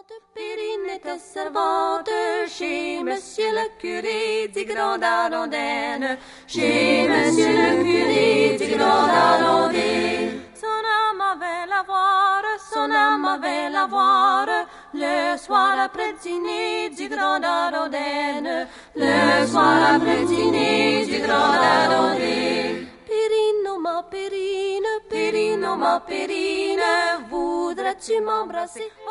Périne était servante chez monsieur le curé du Grand Ardennes, chez monsieur le curé du Grand Ardennes. Son âme avait la voir, son âme avait la voir, le soir après dîner du Grand Ardennes, le soir après dîner du Grand Ardennes. Périne, oh ma Périne, Périne, oh ma Périne, voudrais-tu m'embrasser?